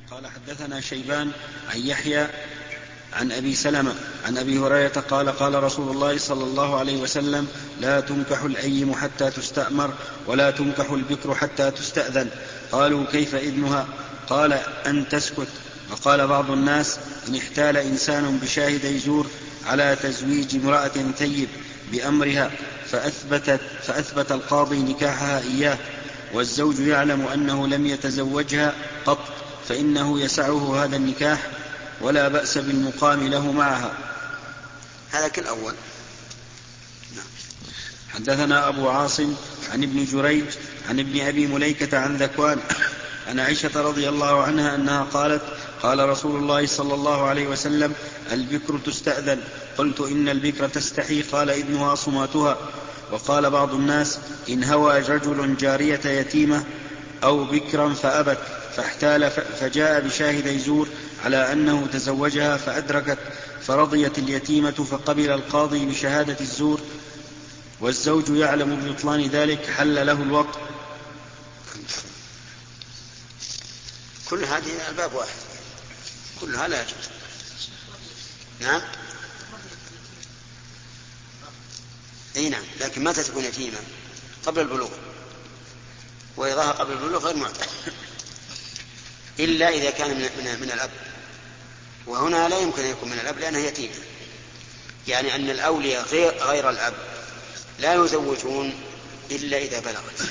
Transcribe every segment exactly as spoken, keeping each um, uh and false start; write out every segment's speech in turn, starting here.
قال حدثنا شيبان عن يحيى عن أبي سلمة عن أبي هريرة قال قال رسول الله صلى الله عليه وسلم: لا تنكح الأيم حتى تستأمر ولا تنكح البكر حتى تستأذن. قالوا: كيف إذنها؟ قال: أن تسكت. وقال بعض الناس: إن احتال إنسان بشاهدي زور على تزويج امرأة ثيب بأمرها فأثبت, فأثبت القاضي نكاحها إياه والزوج يعلم أنه لم يتزوجها قط فإنه يسعه هذا النكاح ولا بأس بالمقام له معها. هذا كالأول. حدثنا أبو عاصم عن ابن جريج عن ابن أبي مليكة عن ذكوان عن عائشة رضي الله عنها أنها قالت: قال رسول الله صلى الله عليه وسلم: البكر تستأذن. قلت: إن البكر تستحي؟ قال: إذنها صماتها. وقال بعض الناس: إن هوى رجل جارية يتيمة أو بكرا فأبت فاحتال فجاء بشاهد زور على أنه تزوجها فأدركت فرضيت اليتيمة فقبل القاضي بشهادة الزور والزوج يعلم ببطلان ذلك حل له الوطء. كل هذه الباب واحد كلها لا يجوز. نعم اي نعم، لكن متى تكون يتيمة؟ قبل البلوغ، وإذاها قبل البلوغ غير معتبر إلا إذا كان من, من, من الأب، وهنا لا يمكن أن يكون من الأب لأنها يتيمة، يعني أن الأولياء غير, غير الأب لا يزوجون إلا إذا بلغت.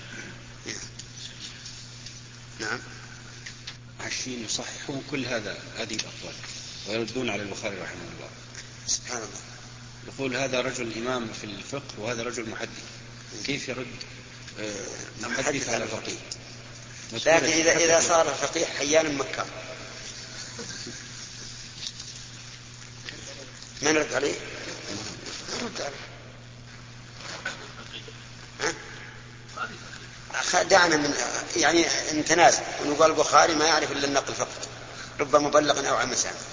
نعم. عشرين يصححون كل هذا هذه الأقوال ويردون على البخاري رحمه الله. سبحان الله. يقول هذا رجل إمام في الفقه وهذا رجل محدث، كيف يرد محدث على فقيه؟ لكن إذا, إذا صار فقيه حيانا مكة ما نرد عليه؟ نرد عليه. دعنا من يعني نتنازل ونقول البخاري ما يعرف إلا النقل فقط، رب مبلغ أو عم سامع.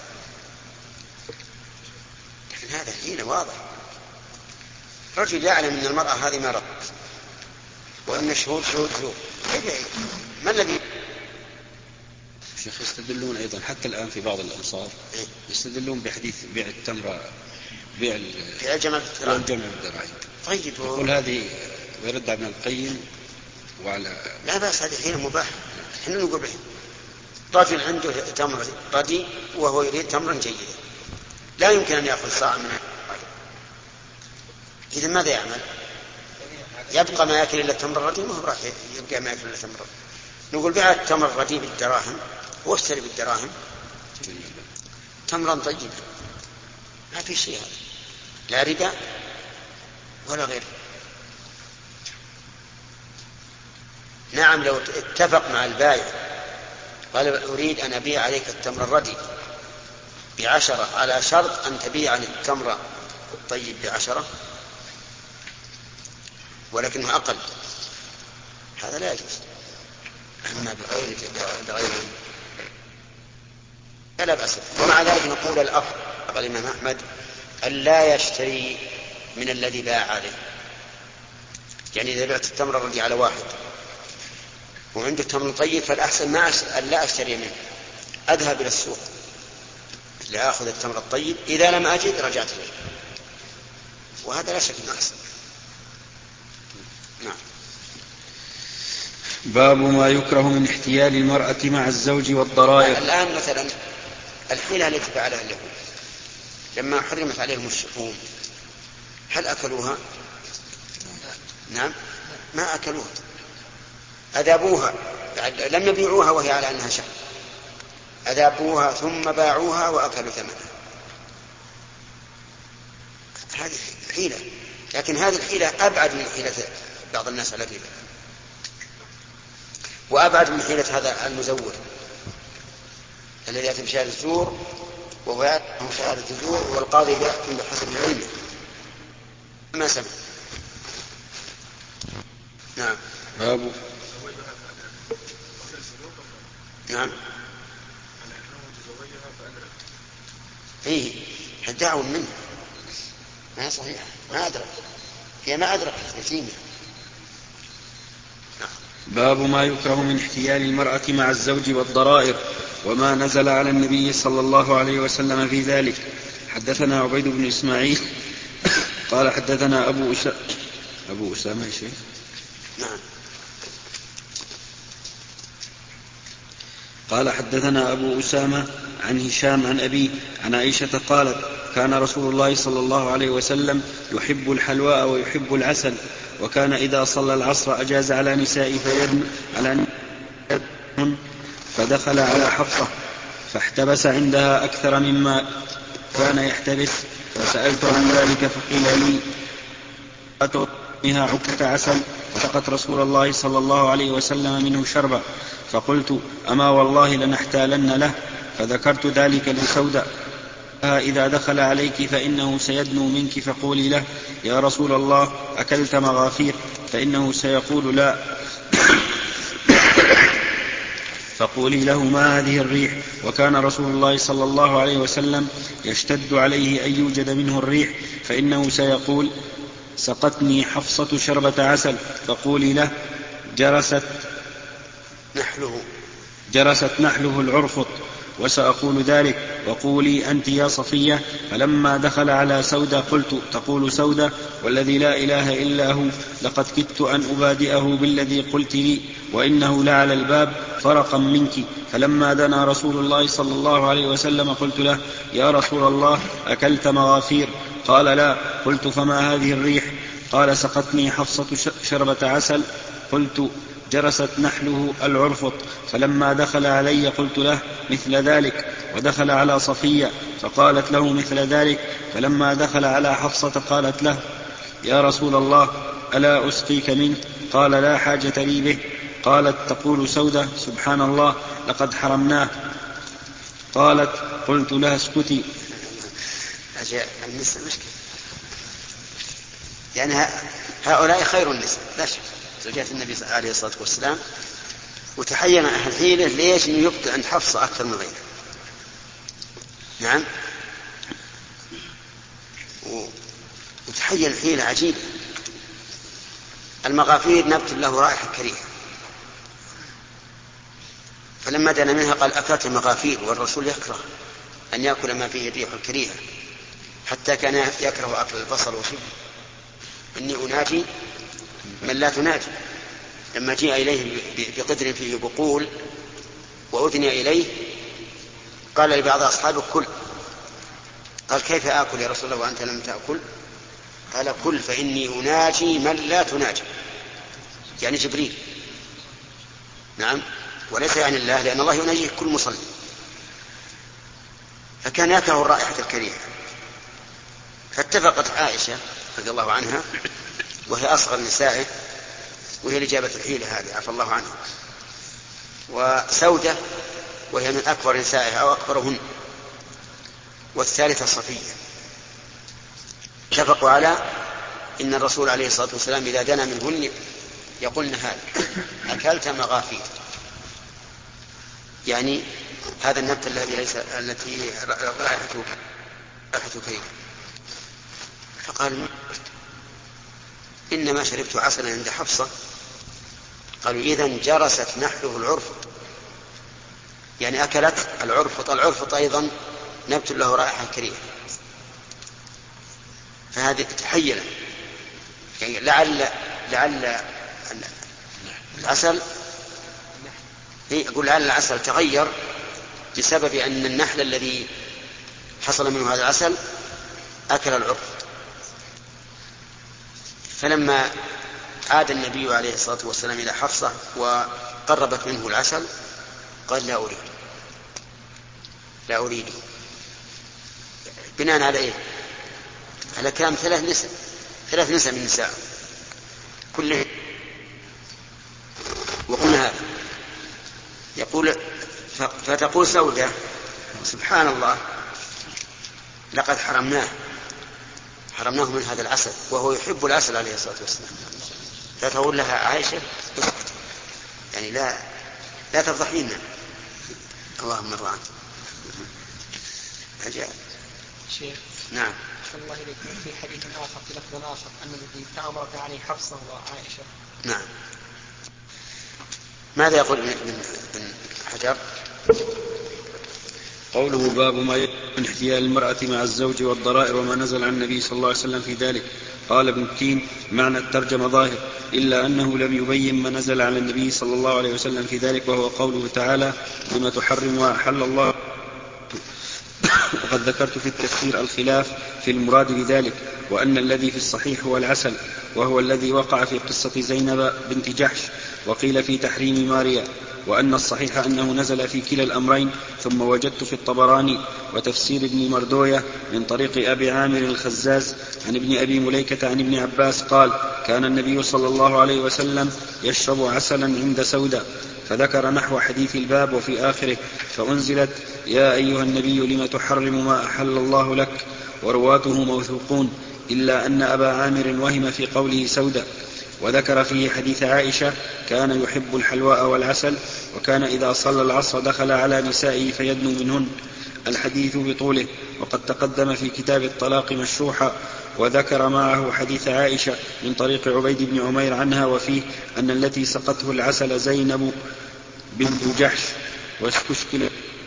لكن هذا حين واضح، رجل يعلم أن المرأة هذه مرض وأن الشهود شهود زور، ما الذي شيخ؟ يستدلون أيضا حتى الآن في بعض الأمصار يستدلون بحديث بيع التمرة بيع الجمل بالدراهم. طيب يقول هذه ويرد ابن القيم وعلى لا بأس، هذه حين مباح. احنا نقول به رجل عنده تمر ردي وهو يريد تمرا جيدا لا يمكن أن يأخذ صاع منه، إذا ماذا يعمل؟ يبقى ما يأكل إلا التمر الردي؟ ما هو راح يبقى ما يأكل إلا التمر. نقول بيع التمر الردي بالدراهم واشتري بالدراهم تمرا طيبا، ما في شيء هذا، لا ربا ولا غيره. نعم لو اتفق مع البائع قال أريد أن أبيع عليك التمر الردي بعشرة على شرط أن تبيع عن التمر الطيب بعشرة ولكنه أقل، هذا لا يجوز. أما بغير بغير فلا بأس. ومع ذلك نقول الأفضل قال الإمام أحمد أن لا يشتري من الذي باع عليه، يعني إذا بعت التمر الردي على واحد وعنده تمر طيب فالأحسن ما أن لا أشتري منه، أذهب إلى السوق لأخذ التمر الطيب، إذا لم أجد رجعت إليه، وهذا لا شك أنه أحسن. نعم. باب ما يكره من احتيال المرأة مع الزوج والضرائر. الآن مثلا الحيلة التي فعلها اليهود لما حرمت عليهم الشحوم هل أكلوها؟ نعم ما أكلوها، أذابوها، لم يبيعوها وهي على أنها شحم، أذابوها ثم باعوها وأكلوا ثمنها. هذه حيلة، لكن هذه الحيلة أبعد من حيلة بعض الناس على الربا، وأبعد من حيلة هذا المزور الذي يأتي بشهادة الزور وهو يأتي بشهادة الزور والقاضي يحكم بحسب العلم ما سمع. نعم. باب نعم فيه الدعوة منه ما صحيح، ما أدرك، هي ما أدرك يتيمة. باب ما يكره من احتيال المرأة مع الزوج والضرائر وما نزل على النبي صلى الله عليه وسلم في ذلك. حدثنا عبيد بن إسماعيل قال حدثنا أبو أسامة أبو أسامة شيء نعم قال حدثنا أبو أسامة عن هشام عن أبي عن عائشة قالت كان رسول الله صلى الله عليه وسلم يحب الحلواء ويحب العسل وكان إذا صلى العصر أجاز على نساء فيدن على نساء فدخل على حفصة فاحتبس عندها أكثر مما كان يحتبس فسألت عن ذلك فقيل لي أتعطيها عكة عسل وسقت رسول الله صلى الله عليه وسلم منه شربا فقلت أما والله لنحتالن له فذكرت ذلك لسودة إذا دخل عليك فإنه سيدنو منك فقولي له يا رسول الله أكلت مغافير فإنه سيقول لا فقولي له ما هذه الريح وكان رسول الله صلى الله عليه وسلم يشتد عليه أن يوجد منه الريح فإنه سيقول سقتني حفصة شربة عسل فقولي له جرست نحله جرست نحله العرفط وسأقول ذلك وقولي أنت يا صفية. فلما دخل على سودة قلت تقول سودة والذي لا إله إلا هو لقد كدت أن أبادئه بالذي قلت لي وإنه لعلى الباب فرقا منك. فلما دنا رسول الله صلى الله عليه وسلم قلت له يا رسول الله أكلت مغافير قال لا. قلت فما هذه الريح قال سقتني حفصة شربة عسل قلت جرست نحله العرفط. فلما دخل علي قلت له مثل ذلك ودخل على صفية فقالت له مثل ذلك. فلما دخل على حفصة قالت له يا رسول الله ألا أسقيك منه قال لا حاجة لي به. قالت تقول سودة سبحان الله لقد حرمناه. قالت قلت لها اسكتي. النساء مشكلة يعني هؤلاء خير النساء لا شك زوجات النبي عليه الصلاة والسلام وتحين أهل حيله ليش أنه يبقى عند حفصة أكثر من غيره. نعم وتحين حيلة عجيبة. المغافير نبت له رائحة كريهة فلما دنا منها قال أكلت المغافير والرسول يكره أن يأكل ما فيه الريح الكريهة حتى كان يكره أكل البصل وشبه. إني أناجي من لا تناجي. لما جاء إليه بقدر فيه بقول وأدني إليه قال لبعض أصحابه كل. قال كيف آكل يا رسول الله وأنت لم تأكل؟ قال كل فإني أناجي من لا تناجي يعني جبريل. نعم وليس يعني الله لأن الله يناجيه كل مصلي. فكان يكره الرائحة الكريهة. فاتفقت عائشة رضي الله عنها وهي أصغر نسائه وهي لجابة الحيلة هذه عفى الله عنها وسودة وهي من أكبر نسائها أو أكبرهن والثالثة صفية. اتفقوا على إن الرسول عليه الصلاة والسلام إذا دنا منهن يقولن هذا أكلت مغافير يعني هذا النبت الذي ليس التي رائحته كريهة. فقال إنما شربت عسلا عند حفصة. قالوا إذن جرست نحله العرفط يعني أكلت العرفط. العرفط أيضا نبت له رائحة كريهة. فهذه تحيلة يعني لعل لعل العسل يقول لعل العسل تغير بسبب أن النحل الذي حصل منه هذا العسل أكل العرفط. فلما عاد النبي عليه الصلاة والسلام إلى حفصة وقربت منه العسل قال لا أريد لا أريد بناء على إيه؟ على كلام ثلاث نساء ثلاث نساء من النساء كلهم وقلنا هذا. يقول فتقول سودة سبحان الله لقد حرمناه حرمناه من هذا العسل وهو يحب العسل عليه الصلاة والسلام. فتقول لها عائشة يعني لا لا تفضحينا اللهم ارضى عنك. عجائب. شيخ نعم الله إليك في حديث آخر في لفظ آخر أن الذي تأمرك عليه حفصة وعائشة. نعم ماذا يقول ابن حجر؟ قوله باب ما يكون من احتيال المرأة مع الزوج والضرائر وما نزل عن النبي صلى الله عليه وسلم في ذلك. قال ابن التين: معنى الترجمة ظاهر، إلا أنه لم يبين ما نزل على النبي صلى الله عليه وسلم في ذلك، وهو قوله تعالى: لما تحرم وأحل الله. وقد ذكرت في التفسير الخلاف في المراد بذلك، وأن الذي في الصحيح هو العسل، وهو الذي وقع في قصة زينب بنت جحش، وقيل في تحريم ماريا، وأن الصحيح أنه نزل في كلا الأمرين. ثم وجدت في الطبراني وتفسير ابن مردوية من طريق أبي عامر الخزاز عن ابن أبي مليكة عن ابن عباس قال: كان النبي صلى الله عليه وسلم يشرب عسلا عند سودة، فذكر نحو حديث الباب وفي آخره: فأنزلت: يا أيها النبي لم تحرم ما أحل الله لك، ورواته موثوقون، إلا أن أبا عامر وهم في قوله سودة. وذكر فيه حديث عائشة: كان يحب الحلواء والعسل، وكان إذا صلى العصر دخل على نسائه فيدنو منهن. الحديث بطوله، وقد تقدم في كتاب الطلاق مشروحا. وذكر معه حديث عائشة من طريق عبيد بن عمير عنها، وفيه أن التي سقته العسل زينب بنت جحش. واستشكل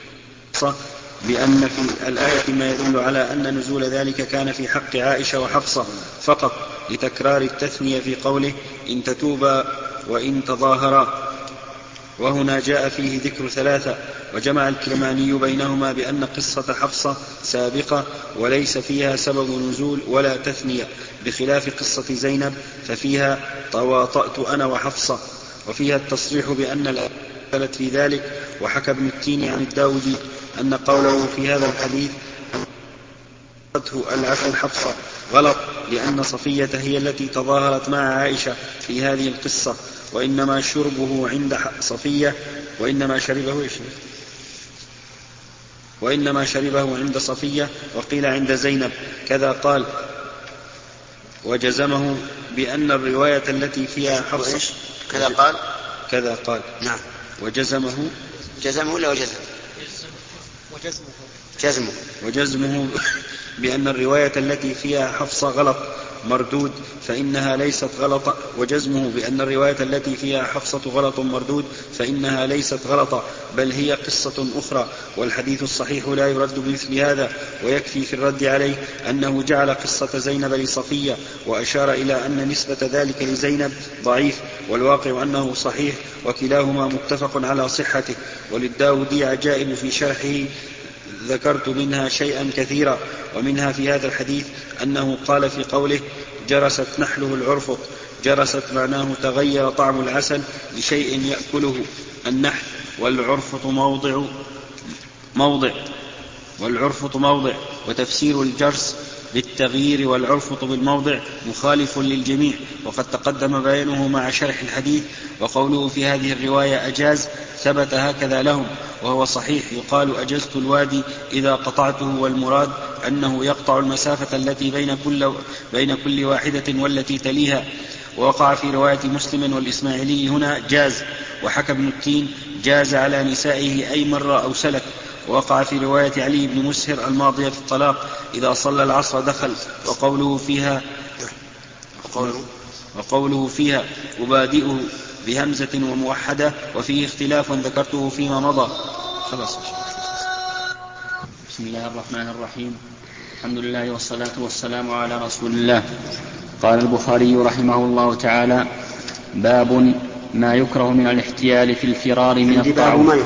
بأن في الآية ما يدل على أن نزول ذلك كان في حق عائشة وحفصة فقط، لتكرار التثنية في قوله: إن تتوبا وإن تظاهرا. وهنا جاء فيه ذكر ثلاثة. وجمع الكرماني بينهما بأن قصة حفصة سابقة وليس فيها سبب نزول ولا تثنية، بخلاف قصة زينب ففيها تواطأت أنا وحفصة، وفيها التصريح بأن الآية نزلت في ذلك. وحكى ابن التين عن الداودي أن قوله في هذا الحديث العسل حفصة غلط، لأن صفية هي التي تظاهرت مع عائشة في هذه القصة، وإنما شربه عند صفية وإنما شربه إيش؟ وإنما شربه عند صفية، وقيل عند زينب. كذا قال. وجزمه بأن الرواية التي فيها حفصة كذا قال كذا قال نعم. وجزمه جزمه ولا وجزم؟ وجزمه جزمه وجزمه بأن الرواية التي فيها حفصة غلط مردود، فإنها ليست غلطة وجزمه بأن الرواية التي فيها حفصة غلط مردود فإنها ليست غلطة، بل هي قصة أخرى. والحديث الصحيح لا يرد بمثل هذا. ويكفي في الرد عليه أنه جعل قصة زينب لصفية، وأشار إلى أن نسبة ذلك لزينب ضعيف، والواقع أنه صحيح، وكلاهما متفق على صحته. وللداودي عجائب في شرحه ذكرت منها شيئا كثيرا. ومنها في هذا الحديث أنه قال في قوله: جرست نحله العرفط، جرست معناه تغير طعم العسل لشيء يأكله النحل، والعرفط موضع موضع والعرفط موضع وتفسير الجرس بالتغيير والعرفط بالموضع مخالف للجميع، وقد تقدم بيانه مع شرح الحديث. وقوله في هذه الرواية أجاز ثبت هكذا لهم، وهو صحيح. يقال أجزت الوادي إذا قطعته، والمراد أنه يقطع المسافة التي بين كل, بين كل واحدة والتي تليها. ووقع في رواية مسلم والإسماعيلي هنا جاز. وحكى ابن التين: جاز على نسائه أي مرة أو سلك. ووقع في رواية علي بن مسهر الماضية في الطلاق: إذا صلى العصر دخل. وقوله فيها وقوله فيها أبادئه بهمزة وموحدة، وفيه اختلاف ذكرته فيما مضى. خلاص. بسم الله الرحمن الرحيم. الحمد لله والصلاة والسلام على رسول الله. قال البخاري رحمه الله تعالى: باب ما يكره من الاحتيال في الفرار من الطاعون.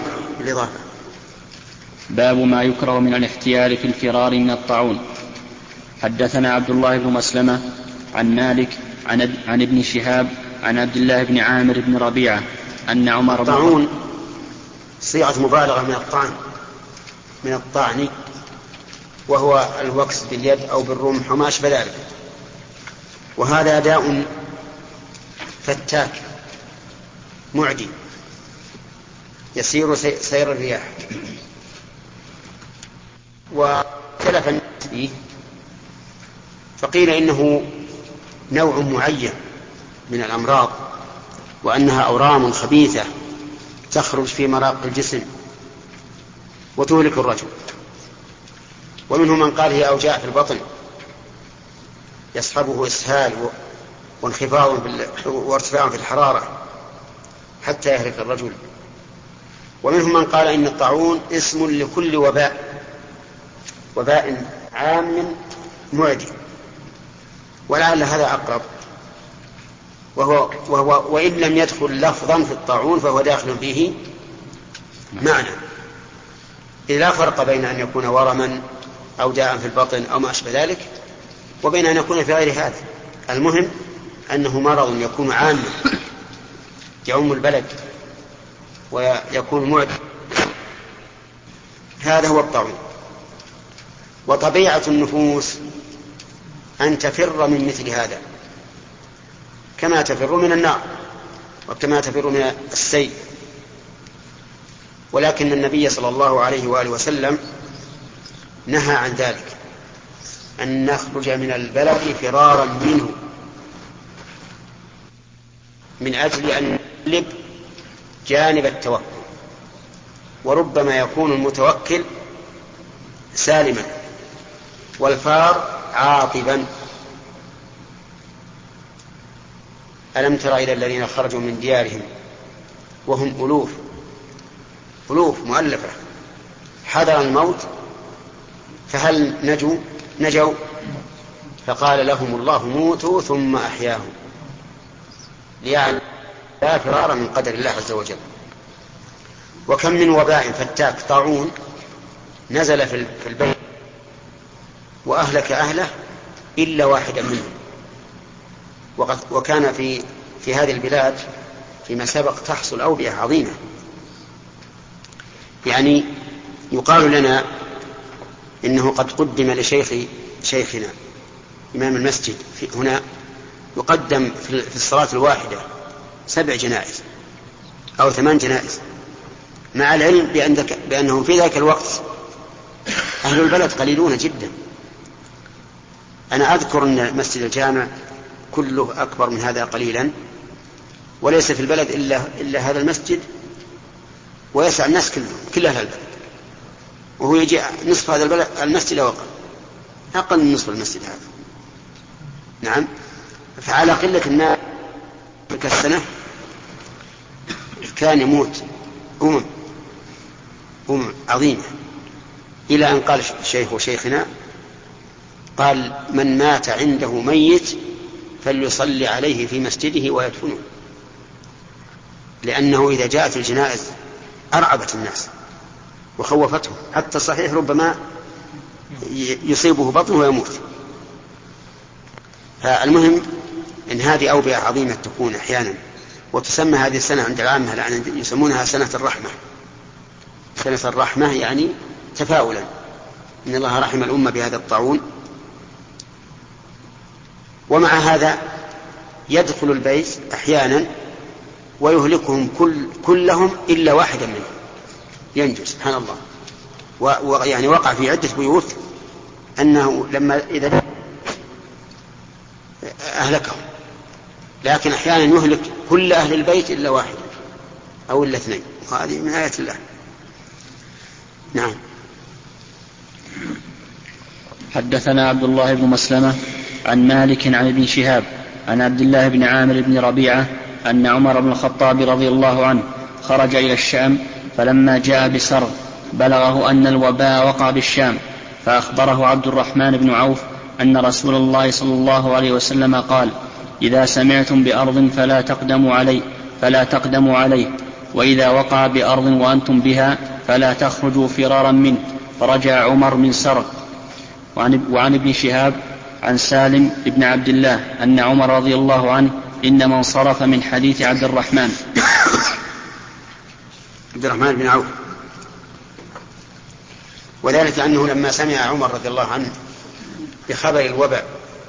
باب ما يكره من الاحتيال في الفرار من الطاعون. حدثنا عبد الله بن مسلمة عن مالك عن, عن ابن شهاب عن عبد الله بن عامر بن ربيعة أن عمر بن الطاعون صيغة مبالغة من الطعن من الطعن وهو الوكس باليد أو بالرمح وما أشبه ذلك. وهذا داء فتاك معدي يسير سير الرياح. وتلف الناس فيه، فقيل إنه نوع معين من الأمراض، وأنها أورام خبيثة تخرج في مراق الجسم وتهلك الرجل. ومنهم من قال هي أوجاع في البطن يصحبه إسهال وانخفاض وارتفاع في الحرارة. حتى يهلك الرجل. ومنهم من قال إن الطاعون اسم لكل وباء، وباء عام معدي، ولعل هذا أقرب، وهو, وهو وإن لم يدخل لفظا في الطاعون فهو داخل فيه معنى، إذ لا فرق بين أن يكون ورما أو داء في البطن أو ما أشبه ذلك وبين أن يكون في غير هذا. المهم أنه مرض يكون عاما يعم البلد ويكون معدي، هذا هو الطاعون. وطبيعة النفوس أن تفر من مثل هذا، كما تفر من النار وكما تفر من السيل. ولكن النبي صلى الله عليه وآله وسلم نهى عن ذلك، أن نخرج من البلد فرارا منه، من أجل أن نقلب جانب التوكل. وربما يكون المتوكل سالما والفار عاطبا. ألم تر إلى الذين خرجوا من ديارهم وهم ألوف ألوف مؤلفة حذر الموت فهل نجوا نجوا فقال لهم الله موتوا ثم أحياهم ليعلم لا فرار من قدر الله عز وجل. وكم من وباء فتاك طاعون نزل في البيت وأهلك أهله إلا واحدا منهم. وكان في في هذه البلاد فيما سبق تحصل أوبئة عظيمة، يعني يقال لنا إنه قد قدم لشيخ شيخنا إمام المسجد هنا يقدم في الصلاة الواحدة سبع جنائز أو ثمان جنائز، مع العلم بأنهم في ذاك الوقت أهل البلد قليلون جدا. أنا أذكر أن مسجد الجامع كله أكبر من هذا قليلا، وليس في البلد إلا, إلا هذا المسجد ويسع الناس كلهم كل أهل البلد، وهو يجي نصف هذا البلد المسجد وقع أقل من نصف المسجد هذا. نعم، فعلى قلة الناس تلك السنة كان يموت أمم أمم عظيمة، إلى أن قال الشيخ وشيخنا قال من مات عنده ميت فليصلي عليه في مسجده ويدفنه، لأنه إذا جاءت الجنائز أرعبت الناس وخوفتهم، حتى الصحيح ربما يصيبه بطنه ويموت. فالمهم إن هذه أوبئة عظيمة تكون أحيانا، وتسمى هذه السنة عند العامة لأن يسمونها سنة الرحمة. سنة الرحمة يعني تفاؤلا إن الله رحم الأمة بهذا الطاعون. ومع هذا يدخل البيت أحيانا ويهلكهم كل كلهم إلا واحدا منهم ينجو سبحان الله. ويعني وقع في عدة بيوت أنه لما إذا أهلكهم، لكن أحيانا يهلك كل أهل البيت إلا واحد أو إلا اثنين، وهذه من آيات الله. نعم. حدثنا عبد الله بن مسلمة عن مالك عن ابن شهاب عن عبد الله بن عامر بن ربيعة أن عمر بن الخطاب رضي الله عنه خرج إلى الشام، فلما جاء بسرد بلغه أن الوباء وقع بالشام، فأخبره عبد الرحمن بن عوف أن رسول الله صلى الله عليه وسلم قال: إذا سمعتم بأرض فلا تقدموا عليه فلا تقدموا عليه وإذا وقع بأرض وأنتم بها فلا تخرجوا فرارا منه. فرجع عمر من سرد. وعن, وعن ابن شهاب عن سالم بن عبد الله أن عمر رضي الله عنه إنما انصرف من حديث عبد الرحمن عبد الرحمن بن عوف، وذلك أنه لما سمع عمر رضي الله عنه بخبر الوباء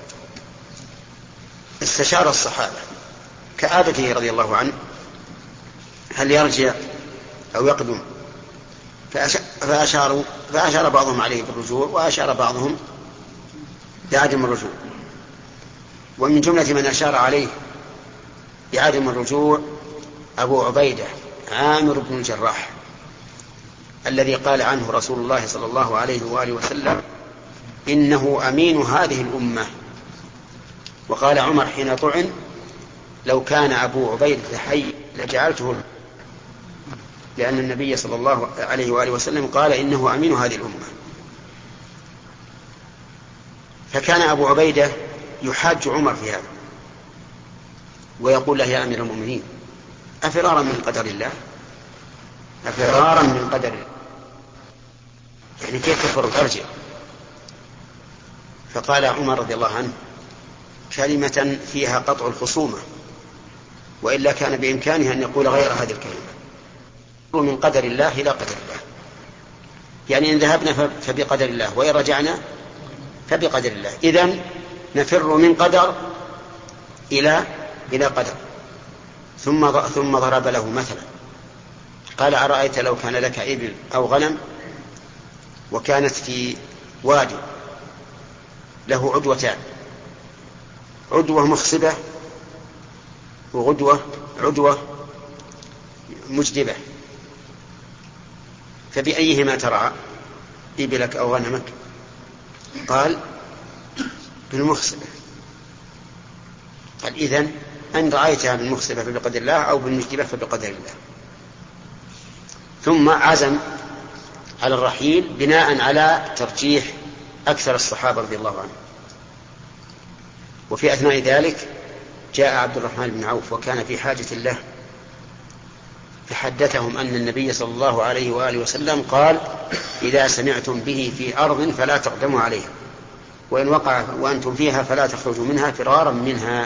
استشار الصحابة كعادته رضي الله عنه هل يرجع أو يقدم، فأشاروا فأشار بعضهم عليه بالرجوع وأشار بعضهم بعدم الرجوع. ومن جملة من أشار عليه بعدم الرجوع أبو عبيدة عامر بن الجراح الذي قال عنه رسول الله صلى الله عليه وآله وسلم إنه أمين هذه الأمة. وقال عمر حين طعن: لو كان أبو عبيدة حي لجعلته، لأن النبي صلى الله عليه وآله وسلم قال إنه أمين هذه الأمة. فكان أبو عبيدة يحاج عمر في هذا ويقول له يا أمير المؤمنين أفرارا من قدر الله، أفرارا من قدر الله، يعني كيف تفر وترجع؟ فقال عمر رضي الله عنه كلمة فيها قطع الخصومة، وإلا كان بإمكانه أن يقول غير هذه الكلمة، من قدر الله إلى قدر الله، يعني إن ذهبنا فبقدر الله وإن رجعنا فبقدر الله. إذن نفر من قدر إلى إلى قدر. ثم ثم ضرب له مثلا قال أرأيت لو كان لك إبل أو غنم وكانت في وادي له عدوتان، عدوة مخصبة وعدوة عدوة مجدبة، فبأيهما ترعى إبلك أو غنمك؟ قال بالمخصبة. قال إذن أن رأيتها بالمخصبة فبقدر الله أو بالمجدبة فبقدر الله. ثم عزم على الرحيل بناء على ترجيح أكثر الصحابة رضي الله عنهم. وفي أثناء ذلك جاء عبد الرحمن بن عوف وكان في حاجة له، فحدثهم أن النبي صلى الله عليه وآله وسلم قال إذا سمعتم به في أرض فلا تقدموا عليها، وإن وقع وأنتم فيها فلا تخرجوا منها فرارا منها.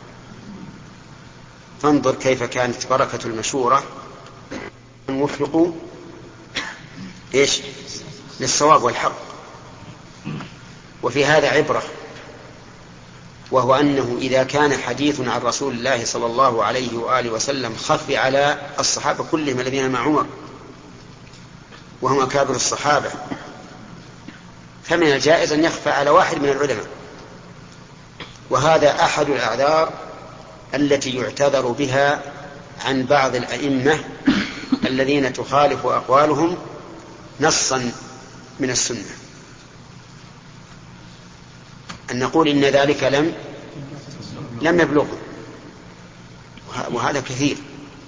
فانظر كيف كانت بركة المشورة، وفقوا إيش للصواب والحق. وفي هذا عبرة، وهو أنه إذا كان حديث عن رسول الله صلى الله عليه وآله وسلم خفي على الصحابة كلهم الذين مع عمر وهم أكابر الصحابة، فمن الجائز أن يخفى على واحد من العلماء. وهذا أحد الأعذار التي يعتذر بها عن بعض الأئمة الذين تخالف أقوالهم نصا من السنة، أن نقول إن ذلك لم لم يبلغه، وهذا كثير.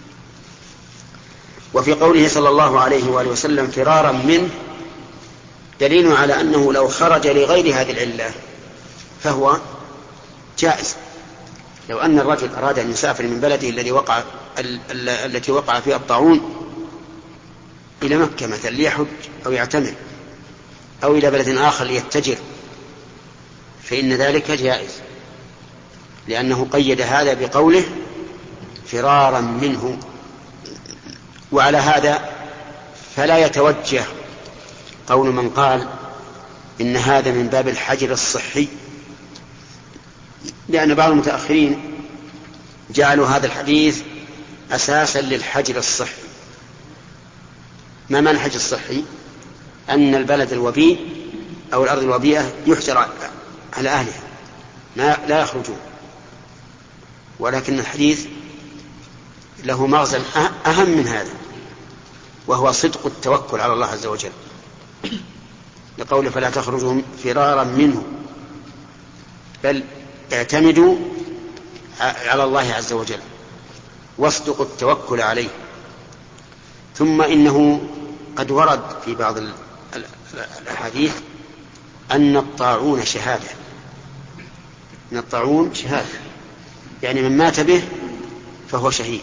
وفي قوله صلى الله عليه وآله وسلم فرارا منه دليل على أنه لو خرج لغير هذه العلة فهو جائز. لو أن الرجل أراد أن يسافر من بلده الذي وقع التي وقع فيها الطاعون إلى مكة مثلا ليحج أو يعتمر، أو إلى بلد آخر ليتجر، فإن ذلك جائز، لأنه قيد هذا بقوله فرارا منه. وعلى هذا فلا يتوجه قول من قال إن هذا من باب الحجر الصحي، لأن بعض المتأخرين جعلوا هذا الحديث أساسا للحجر الصحي. ما معنى الحجر الصحي؟ أن البلد الوبيء أو الأرض الوبيئة يحجر على أهلها لا يخرجون. ولكن الحديث له مغزى أهم من هذا، وهو صدق التوكل على الله عز وجل، لقوله فلا تخرجوا فرارا منه، بل اعتمدوا على الله عز وجل واصدقوا التوكل عليه. ثم إنه قد ورد في بعض الأحاديث أن الطاعون شهادة، أن الطاعون شهادة، يعني من مات به فهو شهيد.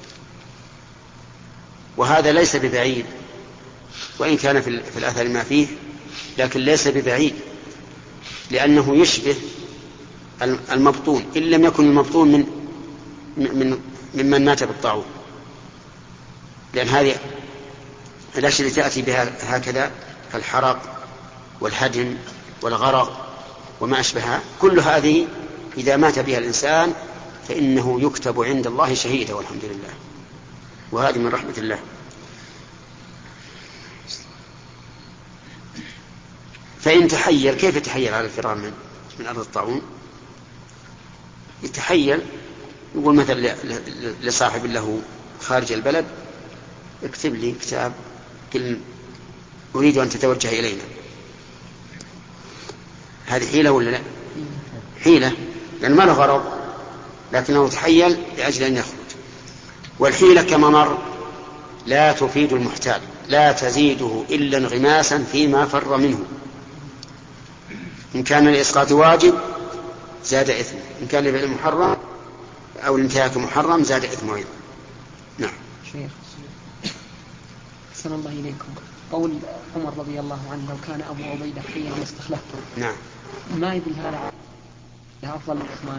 وهذا ليس ببعيد، وإن كان في الأثر ما فيه، لكن ليس ببعيد، لأنه يشبه المبطون إن لم يكن المبطون من من ممن مات بالطاعون، لأن هذه الأشياء التي تأتي بها هكذا كالحرق والهدم والغرق وما أشبهها، كل هذه إذا مات بها الإنسان فإنه يكتب عند الله شهيدا، والحمد لله، وهذه من رحمة الله. فإن تحيل، كيف يتحيل على الفرار من, من أرض الطاعون؟ يتحيل، يقول مثلا لصاحب له خارج البلد اكتب لي كتاب كل أريد أن تتوجه إلينا. هذه حيلة ولا لا؟ حيلة، لأن ما له غرض، لكنه تحيل لأجل أن يخرج. والحيلة كما مر لا تفيد المحتال، لا تزيده إلا انغماسا فيما فر منه. إن كان الإسقاط واجب زاد إثم، إن كان الفعل محرم أو الانتهاك محرم زاد إثم أيضا. نعم. شيخ أحسن الله إليكم، قول عمر رضي الله عنه لو كان أبو عبيدة حيا لاستخلفته، نعم، ما يدل هذا أفضل من عثمان؟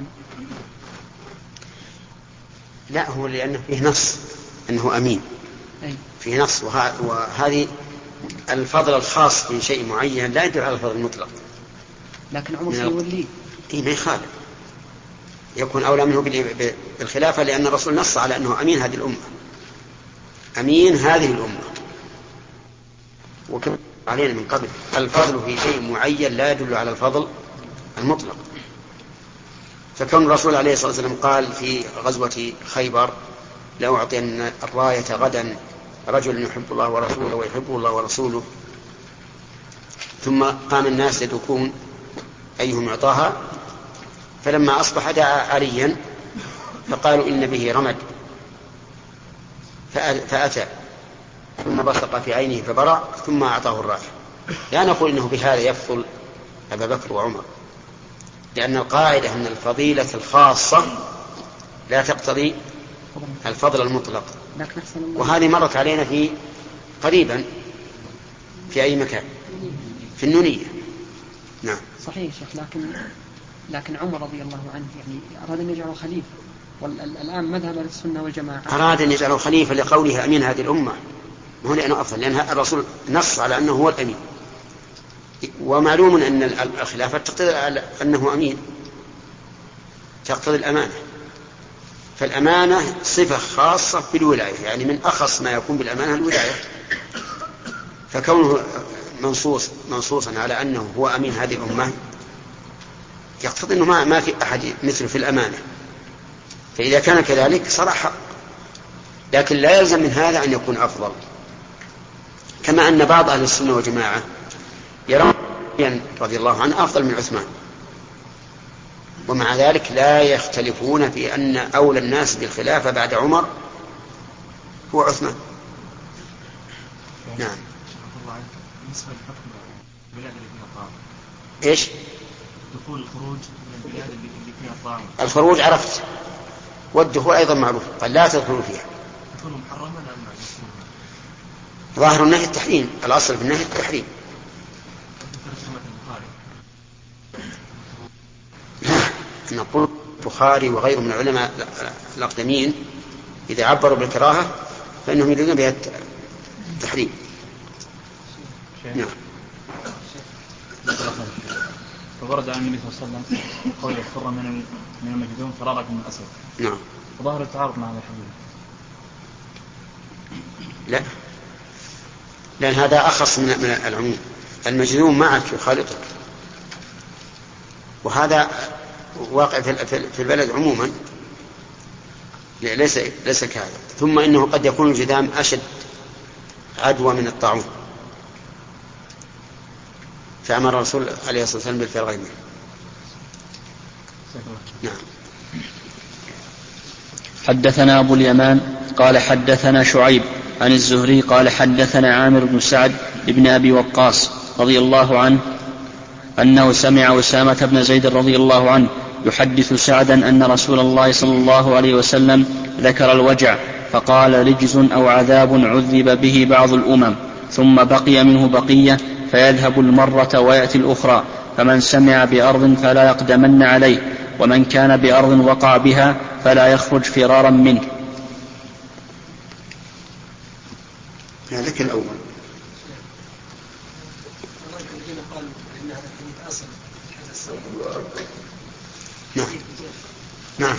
لا، هو لأنه فيه نص أنه أمين، أي. فيه نص، وهذه الفضل الخاص في شيء معين لا يدل على الفضل المطلق. لكن عمر سيوليه. إيه ما يخالف، يكون أولى منه بالخلافة، لأن الرسول نص على أنه أمين هذه الأمة، أمين هذه الأمة. وكما علينا من قبل الفضل في شيء معين لا يدل على الفضل المطلق. فكون الرسول عليه الصلاة والسلام قال في غزوة خيبر لأعطين الراية غدا رجل يحب الله ورسوله ويحبه الله ورسوله، ثم قام الناس يدكون أيهم يعطاها، فلما أصبح دعا عليا فقالوا إن به رمد، فأتى ثم بصق في عينه فبرأ ثم أعطاه الراية. لا نقول إنه بهذا يفضل أبا بكر وعمر، لأن القاعدة أن الفضيلة الخاصة لا تقتضي الفضل المطلق، وهذه مرت علينا في قريبا في أي مكان في النونية. نعم صحيح شيخ، لكن لكن عمر رضي الله عنه يعني أراد أن يجعله خليفة، والآن مذهب السنة والجماعة أراد أن يجعله خليفة لقوله أمين هذه الأمة، وهو لأنه أفضل، لأن الرسول نص على أنه هو الأمين، ومعلوم أن الخلافة تقتضي أنه أمين، تقتضي الأمانة، فالأمانة صفة خاصة بالولاية، يعني من أخص ما يكون بالأمانة الولاية، فكونه منصوص منصوصا على أنه هو أمين هذه الأمة يقتضي أنه ما, ما في أحد مثله في الأمانة، فإذا كان كذلك صار حق، لكن لا يلزم من هذا أن يكون أفضل. كما أن بعض أهل السنة والجماعة يرون رضي الله عنه أفضل من عثمان، ومع ذلك لا يختلفون في أن أولى الناس بالخلافة بعد عمر هو عثمان. نعم. إيش؟ دخول الخروج من البلاد اللي فيها طاعون. الخروج عرفت، والدخول أيضا معروف، قال لا تدخلوا فيها. دخول محرم ولا لا؟ ظاهر النهي التحريم، الأصل في النهي التحريم. نقول البخاري وغيره من العلماء الأقدمين إذا عبروا بالكراهة فإنهم يريدون بها التحريم. نعم. فورد عن النبي صلى الله عليه وسلم قول الفر من من المجذوم فرارك من الأسد. نعم. وظاهر التعارض مع هذا الحديث. لا، لأن هذا أخص من من العموم، المجذوم معك يخالطك، وهذا واقع في البلد عموما، ليس ليس كهذا. ثم إنه قد يكون الجذام أشد عدوى من الطاعون، فأمر الرسول عليه الصلاة والسلام بالفرار منه. نعم. حدثنا أبو اليمان قال حدثنا شعيب عن الزهري قال حدثنا عامر بن سعد بن أبي وقاص رضي الله عنه أنه سمع أسامة بن زيد رضي الله عنه يحدث سعدا أن رسول الله صلى الله عليه وسلم ذكر الوجع فقال رجز أو عذاب عذب به بعض الأمم ثم بقي منه بقية فيذهب المرة ويأتي الأخرى، فمن سمع بأرض فلا يقدمن عليه، ومن كان بأرض وقع بها فلا يخرج فرارا منه. هذاك الأول. نعم نعم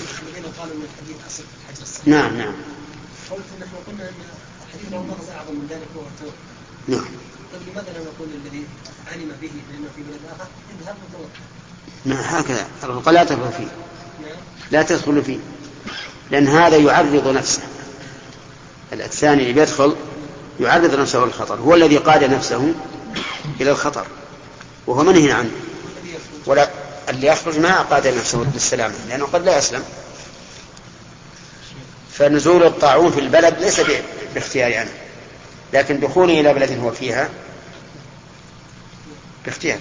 نعم نعم. قلت نحن قلنا أن الحديث له مغزى أعظم من ذلك هو التوكل. نعم. طيب لماذا لا نقول الذي علم به لأنه في بلد آخر اذهب وتوكل؟ نعم هكذا الرقى لا تدخل فيه، لا تدخل فيه، لأن هذا يعرض نفسه. الثاني اللي بيدخل يعرض نفسه للخطر، هو الذي قاد نفسه إلى الخطر وهو منهي عنه، ولا اللي يخرج ما قاد نفسه للسلامة لأنه قد لا يسلم. فنزول الطاعون في البلد ليس باختياري أنا، لكن دخولي إلى بلد هو فيها باختيار.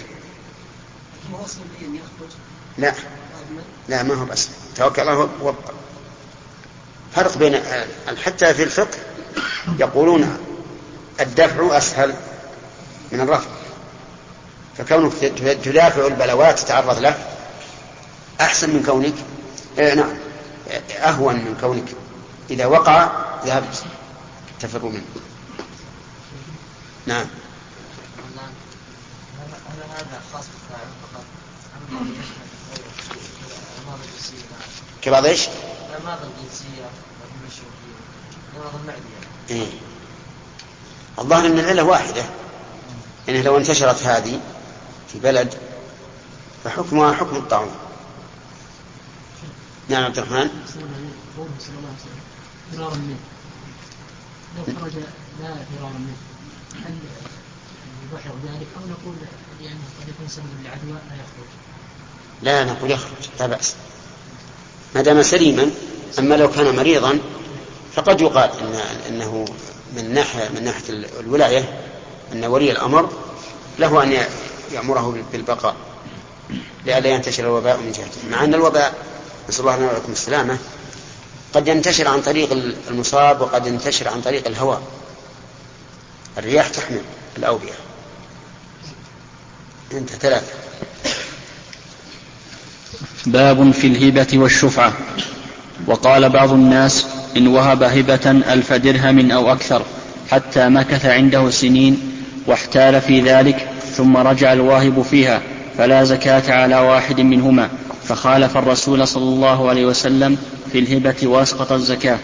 لا لا ما هو بس توكل الله وابقى. فرق بين حتى في الفقه يقولون الدفع أسهل من الرفع، فكونك تدافع البلوات تتعرض له أحسن من كونك آه نعم أهون من كونك إذا وقع ذهبت تفر منه. نعم. هل هذا خاص بالطاعون فقط أم الأمراض الجنسية؟ كبعض إيش؟ الأمراض الجنسية والمشروعية الأمراض المعدية. إيه. الظاهر أن العلة واحدة، يعني لو انتشرت هذه في بلد فحكمها حكم الطاعون. نعم عبد الرحمن. فرارا منه لو خرج لا فرارا منه هل يبحر ذلك أو نقول لأنه قد يكون سبب العدوى لا يخرج؟ لا نقول يخرج لا بأس ما دام سليما. أما لو كان مريضا فقد يقال إن إنه من ناحية من ناحية الولاية أن ولي الأمر له أن يأمره بالبقاء لئلا ينتشر الوباء من جهته، مع أن الوباء نسأل الله لنا ولكم السلامة قد ينتشر عن طريق المصاب وقد ينتشر عن طريق الهواء. الرياح تحمل الأوبئة. انت ثلاثة. باب في الهبة والشفعة. وقال بعض الناس إن وهب هبة ألف درهم أو أكثر حتى مكث عنده سنين واحتال في ذلك ثم رجع الواهب فيها فلا زكاة على واحد منهما، فخالف الرسول صلى الله عليه وسلم في الهبة واسقط الزكاة.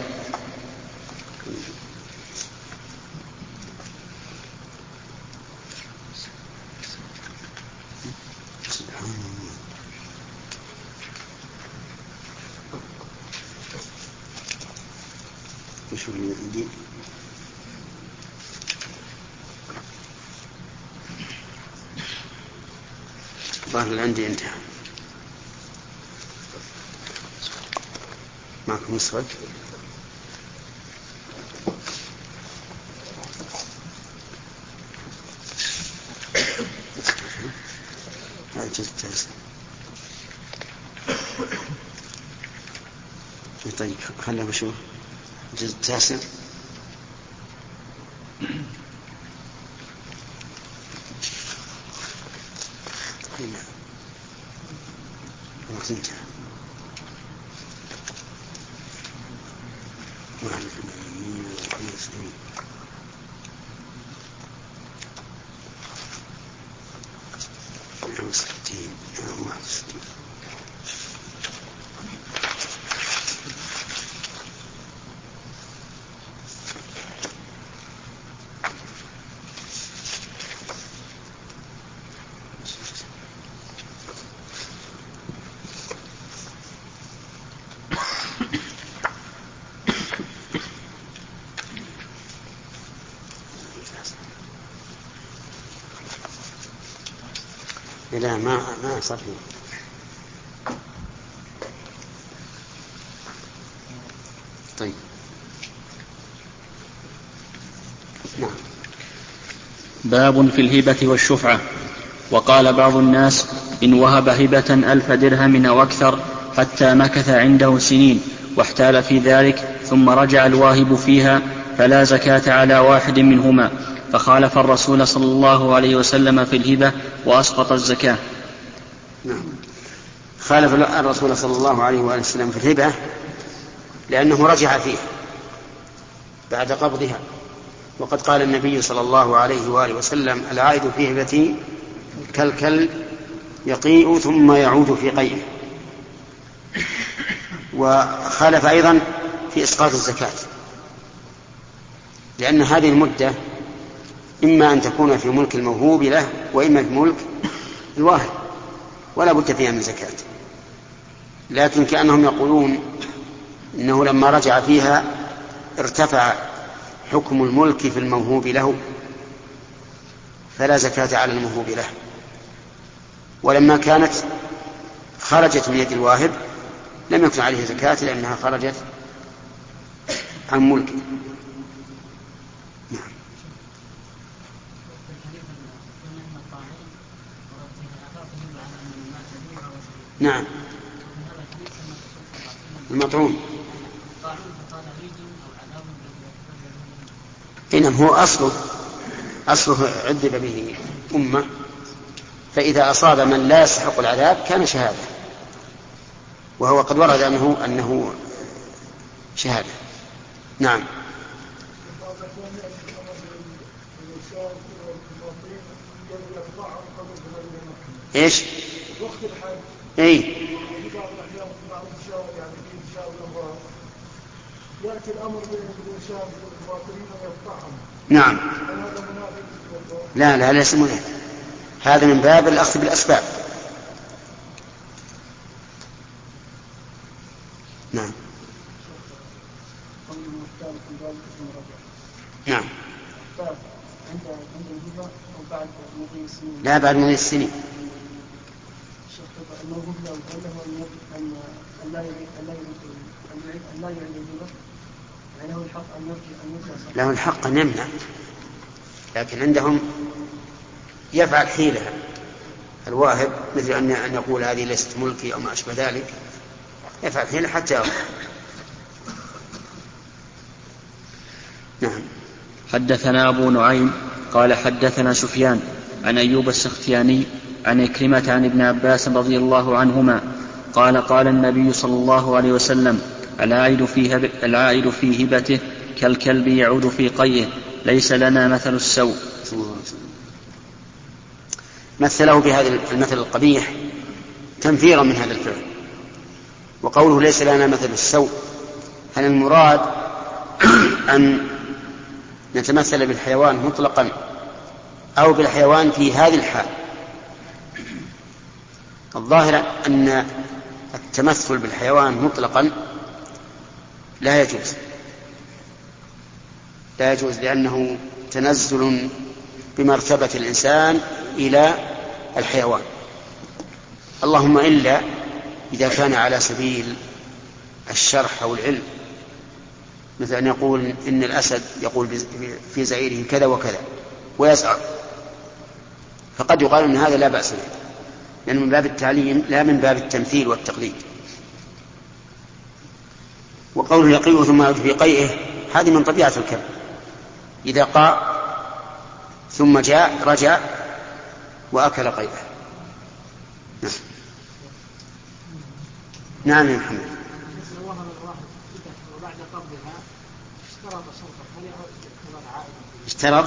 الظاهر عندي انتهى. معكم مسود. هذا الجزء التاسع. طيب خلنا نشوف الجزء التاسع. الوقت انتهى. واحد وثمانين وخمسين وستين واحد وستين. لا ما ما صار فيه. طيب نعم. باب في الهبة والشفعة. وقال بعض الناس إن وهب هبة ألف درهم أو أكثر حتى مكث عنده سنين واحتال في ذلك ثم رجع الواهب فيها فلا زكاة على واحد منهما، فخالف الرسول صلى الله عليه وسلم في الهبة وأسقط الزكاة. نعم. خالف الرسول صلى الله عليه وآله وسلم في الهبة لأنه رجع فيه بعد قبضها، وقد قال النبي صلى الله عليه وآله وسلم العائد في هبتي كالكل يقيء ثم يعود في قيئه. وخالف أيضا في إسقاط الزكاة لأن هذه المدة إما أن تكون في ملك الموهوب له وإما في ملك الواهب ولا بد فيها من زكاة، لكن كأنهم يقولون إنه لما رجع فيها ارتفع حكم الملك في الموهوب له فلا زكاة على الموهوب له، ولما كانت خرجت من يد الواهب لم يكن عليه زكاة لأنها خرجت عن ملكه. نعم. نعم المطعون. إنما هو أصله أصله عذب به أمة، فإذا أصاب من لا يستحق العذاب كان شهادة، وهو قد ورد أنه أنه شهادة. نعم. إيش؟ إيه؟ يأتي الأمر بالإنسان بالباطلين ويقطعهم. نعم. لا لا ليس منافق، هذا من باب الأخذ بالأسباب. نعم. نعم. لا بعد مضي السنين. له الحق أن يمنع، لكن عندهم يفعل حيلة الواهب، مثل أن يقول هذه ليست ملكي أو ما أشبه ذلك، يفعل حيلة حتى يأخذ. نعم. حدثنا أبو نعيم قال حدثنا سفيان عن أيوب السختياني عن إكرمة عن ابن عباس رضي الله عنهما قال قال النبي صلى الله عليه وسلم العائد في, هب... العائد في هبته كالكلب يعود في قيئه ليس لنا مثل السوء. مثله بهذا المثل القبيح تنفيرا من هذا الفعل. وقوله ليس لنا مثل السوء، هل المراد أن نتمثل بالحيوان مطلقا أو بالحيوان في هذه الحال؟ الظاهر أن التمثل بالحيوان مطلقا لا يجوز، لا يجوز لأنه تنزل بمرتبة الإنسان إلى الحيوان، اللهم إلا إذا كان على سبيل الشرح أو العلم، مثل أن يقول إن الأسد يقول في زئيره كذا وكذا ويسعى، فقد يقال أن هذا لا بأس به، لأنه من باب التعليم لا من باب التمثيل والتقليد. وقوله يقيء ثم يعود في قيئه هذه من طبيعة الكلب، إذا قاء ثم جاء رجع وأكل قيئه. نعم. نعم يا محمد. اشترط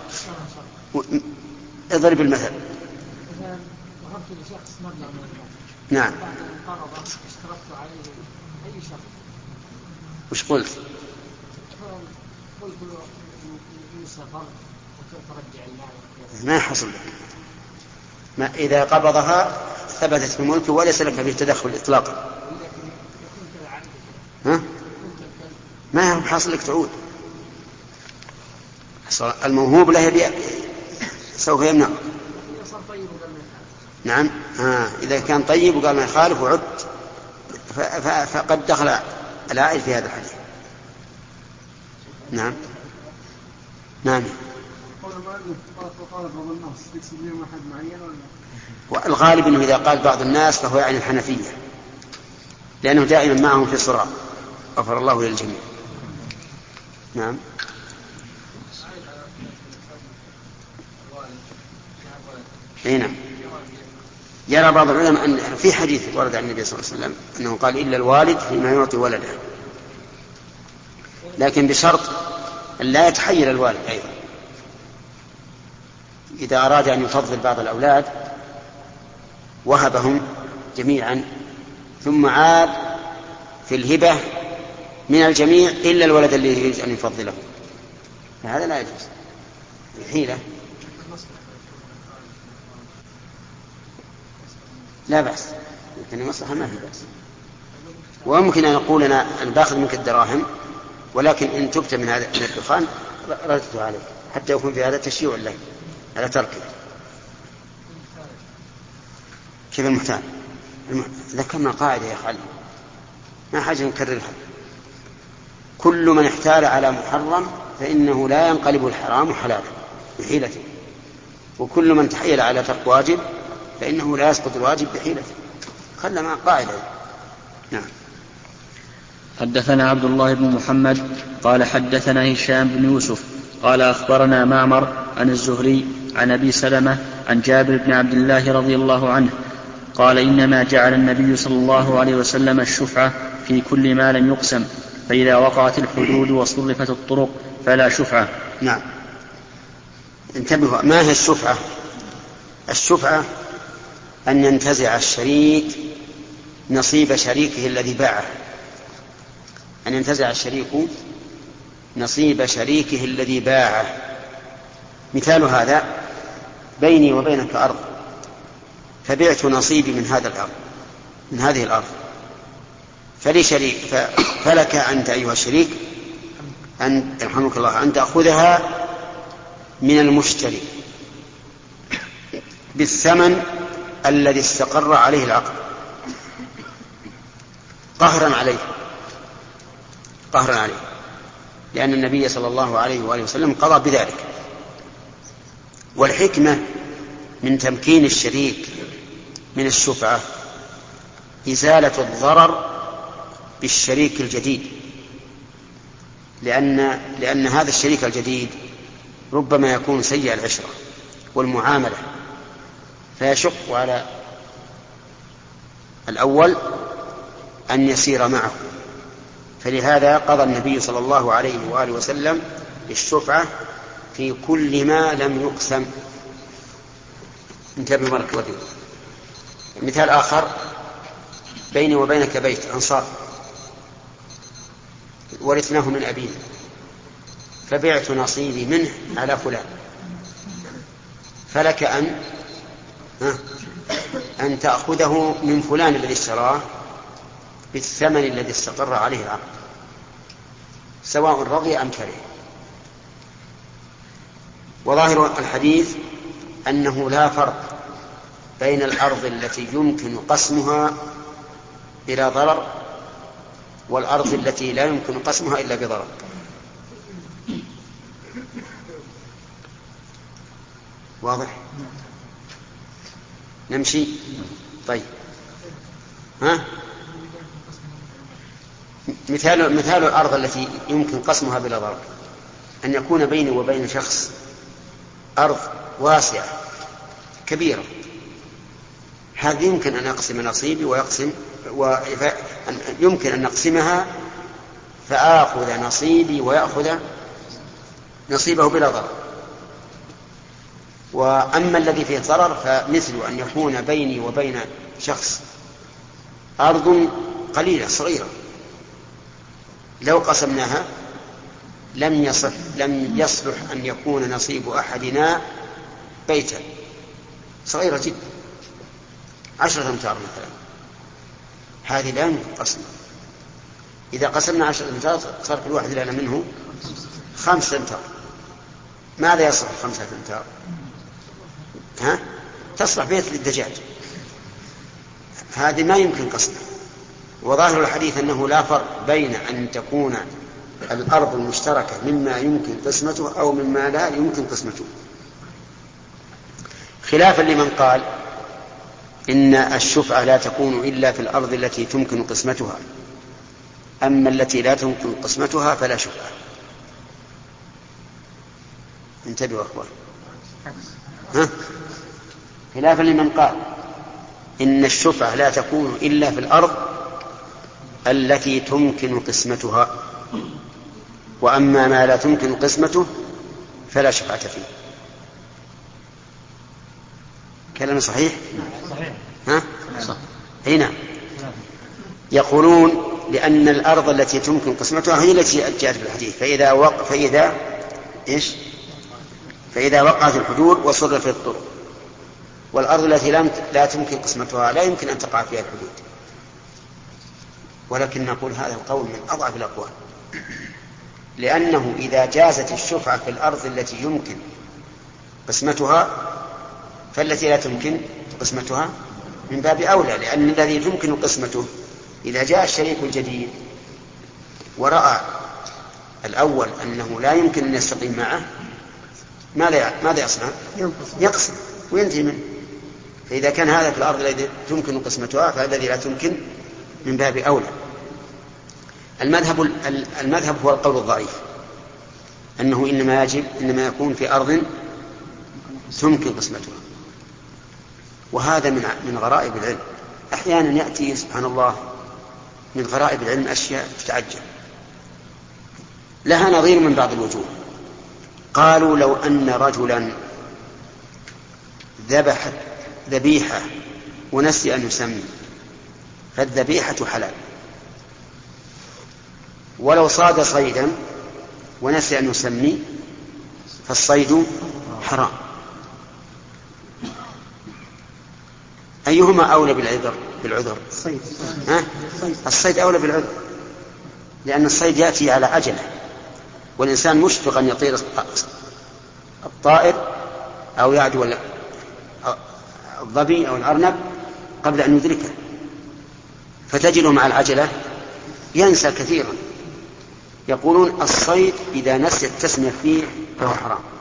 اضرب المثل. وهبت لشخص مبلغ من المال. نعم. بعد أن قرض اشترطت عليه أي شرط. وش قلت؟ قلت له يوسف وترجع المال. ما حصل لك. ما إذا قبضها ثبتت في ملكه وليس لك فيه تدخل إطلاقا. ها؟ ما هو حاصل لك تعود. الموهوب له سوف يمنع. نعم. آه. إذا كان طيب وقال ما يخالف وعد فقد دخل العائل في هذا الحديث. نعم. نعم. والغالب أنه إذا قال بعض الناس فهو يعني الحنفية، لأنه دائما معهم في صراع، غفر الله للجميع. نعم. اي نعم. يرى بعض العلماء أن في حديث ورد عن النبي صلى الله عليه وسلم أنه قال إلا الوالد فيما يعطي ولده، لكن بشرط أن لا يتحيل الوالد أيضا. إذا أراد أن يفضل بعض الأولاد وهبهم جميعا ثم عاد في الهبة من الجميع إلا الولد الذي يريد أن يفضله، فهذا لا يجوز، حيلة. لا بأس، لكن المصلحة ما في بأس. وممكن أن نقول أنا أنا باخذ منك الدراهم، ولكن إن تبت من هذا من الدخان ردته عليك، حتى يكون في هذا تشييع لك على تركه. كيف المحتال؟ ذكرنا قاعدة يا خالد، ما حاجة نكررها. كل من احتال على محرم فإنه لا ينقلب الحرام حلالا بحيلته، وكل من تحيل على ترك واجب فإنه لا يسقط الواجب بحيلته. خلنا مع قاعدة. نعم. حدثنا عبد الله بن محمد قال حدثنا هشام بن يوسف قال أخبرنا معمر عن الزهري عن أبي سلمة عن جابر بن عبد الله رضي الله عنه قال إنما جعل النبي صلى الله عليه وسلم الشفعة في كل ما لم يقسم، فإذا وقعت الحدود وصرفت الطرق فلا شفعة. نعم. انتبهوا، ما هي الشفعة؟ الشفعة أن ينتزع الشريك نصيب شريكه الذي باعه، أن ينتزع الشريك نصيب شريكه الذي باعه. مثال هذا: بيني وبينك أرض، فبعت نصيبي من هذا الأرض من هذه الأرض، فلي شريك، فلك أنت أيها الشريك أن يرحمك الله أن تأخذها من المشتري بالثمن الذي استقر عليه العقد قهرا عليه قهرا عليه لأن النبي صلى الله عليه وآله وسلم قضى بذلك. والحكمة من تمكين الشريك من الشفعة إزالة الضرر بالشريك الجديد، لأن, لأن هذا الشريك الجديد ربما يكون سيء العشرة والمعاملة، فيشق على الأول أن يسير معه. فلهذا قضى النبي صلى الله عليه وآله وسلم الشفعة في كل ما لم يقسم. انتبه بارك الله فيك. مثال آخر: بيني وبينك بيت أنصار ورثناه من أبينا، فبعت نصيبي منه على فلان، فلك أن أن تأخذه من فلان الذي اشتراه بالثمن الذي استقر عليه العقد، سواء رضي أم كره. وظاهر الحديث أنه لا فرق بين الأرض التي يمكن قسمها بلا ضرر والأرض التي لا يمكن قسمها إلا بضرر. واضح؟ نمشي. طيب، ها؟ مثال مثال الأرض التي يمكن قسمها بلا ضرر أن يكون بيني وبين شخص أرض واسعة كبيرة، هذه يمكن أن أقسم نصيبي ويقسم ويمكن أن نقسمها فآخذ نصيبي ويأخذ نصيبه بلا ضرر. وأما الذي فيه ضرر فمثل أن يكون بيني وبين شخص أرض قليلة صغيرة، لو قسمناها لم يصح لم يصلح أن يكون نصيب أحدنا بيتا صغيرة جدا عشرة أمتار مثلا، هذه لا يمكن قسمها. إذا قسمنا عشرة أمتار صار كل واحد لنا منه خمسة أمتار. ماذا يصلح خمسة أمتار؟ ها؟ تصلح بيت للدجاج، هذه ما يمكن قسمها. وظاهر الحديث أنه لا فرق بين أن تكون الأرض المشتركة مما يمكن قسمته أو مما لا يمكن قسمته، خلافا لمن قال إن الشفعة لا تكون إلا في الأرض التي تمكن قسمتها، أما التي لا تمكن قسمتها فلا شفعة. انتبهوا أخوان، ها؟ خلافا لمن قال إن الشفعة لا تكون إلا في الأرض التي تمكن قسمتها، وأما ما لا تمكن قسمته فلا شفعة فيه. كلام صحيح؟ صحيح. ها؟ صح. هنا يقولون لأن الأرض التي تمكن قسمتها هي التي جاءت في الحديث، فإذا وق... فإذا إيش؟ فإذا وقعت الحدود وصرفت الطرق، والأرض التي لم لا تمكن قسمتها لا يمكن أن تقع فيها الحدود. ولكن نقول هذا القول من أضعف الأقوال، لأنه إذا جازت الشفعة في الأرض التي يمكن قسمتها فالتي لا تمكن قسمتها من باب أولى، لأن الذي يمكن قسمته إذا جاء الشريك الجديد ورأى الأول أنه لا يمكن أن يستقيم معه، ماذا ماذا يصنع؟ يقسم وينتهي منه. فإذا كان هذا في الأرض الذي تمكن قسمتها فالذي لا تمكن من باب أولى. المذهب المذهب هو القول الضعيف، أنه إنما يجب إنما يكون في أرض تمكن قسمتها. وهذا من من غرائب العلم. أحيانا يأتي سبحان الله من غرائب العلم أشياء تتعجب. لها نظير من بعض الوجوه. قالوا لو أن رجلا ذبح ذبيحة ونسي أن يسمي فالذبيحة حلال، ولو صاد صيدا ونسي أن يسمي فالصيد حرام. أيهما أولى بالعذر بالعذر؟ ها؟ الصيد أولى بالعذر، لأن الصيد يأتي على عجلة، والإنسان مشفق أن يطير الطائر أو يعدو الظبي أو الأرنب قبل أن يدركه، فتجده مع العجلة ينسى كثيرا. يقولون الصيد إذا نسي التسمية فيه فهو حرام.